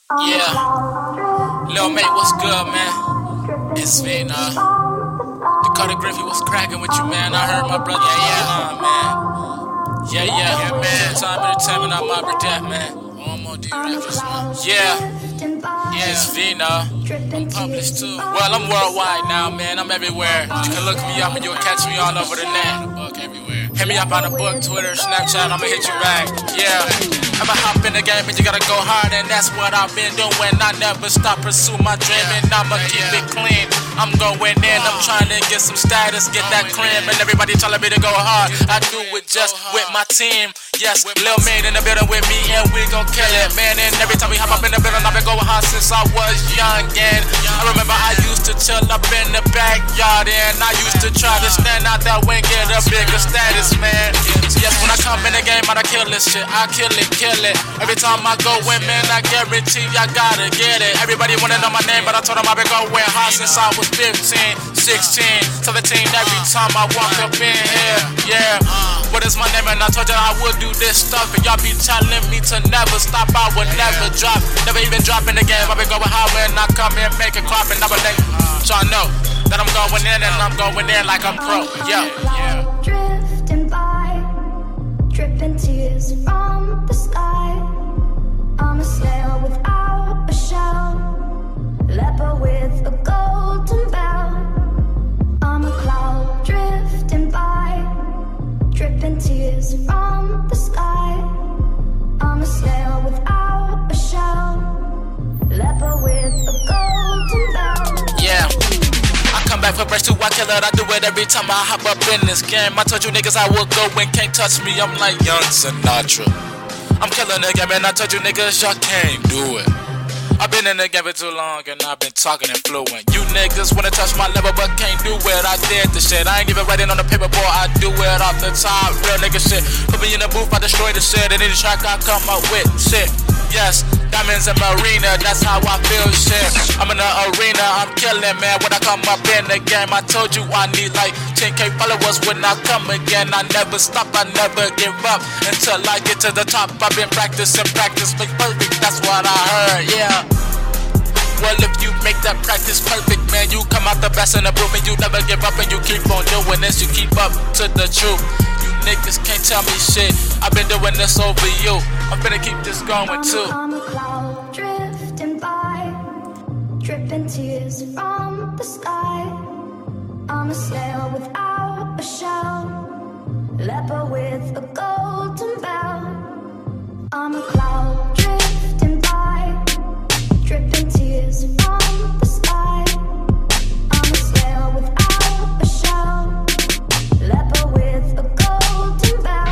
Yeah, Lil Mate, what's good, man? It's been Dakota Griffey, what's cracking with you, man? I heard my brother, man. Yeah, man. Time Entertainment, I'm Robert Death, man. One more D-Rappers, man. Yeah, it's Vina. I'm published too. Well, I'm worldwide now, man. I'm everywhere. You can look me up and you'll catch me all over the net. Everywhere. Hit me up on the book, Twitter, Snapchat, I'ma hit you back. Yeah. I'ma hop in the game and you gotta go hard, and that's what I've been doing. I never stop pursue my dream, and I'ma keep it clean. I'm going in, I'm trying to get some status, get that cream, and everybody telling me to go hard. I do it just with my team. Yes, Lil Mate in the building with me, and we gon' kill it, man. And every time we hop up in the building, I've been going hard since I was young. And I remember I used to chill up in the backyard, and I used to try to stand out that way and get a bigger status, man. Yes, when I come in the game, I kill this shit. I kill it. Every time I go in, man, I guarantee I gotta get it. Everybody wanna know my name, but I told them I've been going hard since I was 15, 16, 17. Every time I walk up in here, yeah. What is my name? And I told you I would do this stuff, and y'all be telling me to never stop. I would never drop, never even drop in the game. I've been going hard when I come in, make it crop, and I believe y'all know that I'm going in, and I'm going in like I'm pro. Yeah. Drifting by, dripping tears from the sky. I'm a snail without a shell, leper with a golden bell. I'm a cloud drifting by, dripping tears from the sky. I'm a snail without a shell, leper with a golden bell. Yeah. I come back for brush 2, I kill it, I do it every time I hop up in this game. I told you niggas I will go and can't touch me, I'm like Young Sinatra. I'm killing the game, and I told you niggas y'all can't do it. I've been in the game for too long, and I've been talking and fluent. You niggas wanna touch my level, but can't do it. I did the shit, I ain't even writing on the paper, boy, I do it off the top. Real nigga shit, put me in the booth, I destroy the shit. And any track I come up with, shit. Yes, diamonds in my arena, that's how I feel, shit. I'm in the arena, I'm killing, man, when I come up in the game. I told you I need like 10K followers when I come again. I never stop, I never give up until I get to the top. I've been practice, make perfect, that's what I heard, yeah. Well, if you make that practice perfect, man, you come out the best in the booth, and you never give up, and you keep on doing this, you keep up to the truth. You niggas can't tell me shit, I've been doing this over you. I'm finna keep this going too. I'm a cloud drifting by, dripping tears from the sky. I'm a snail without a shell, leper with a ghost.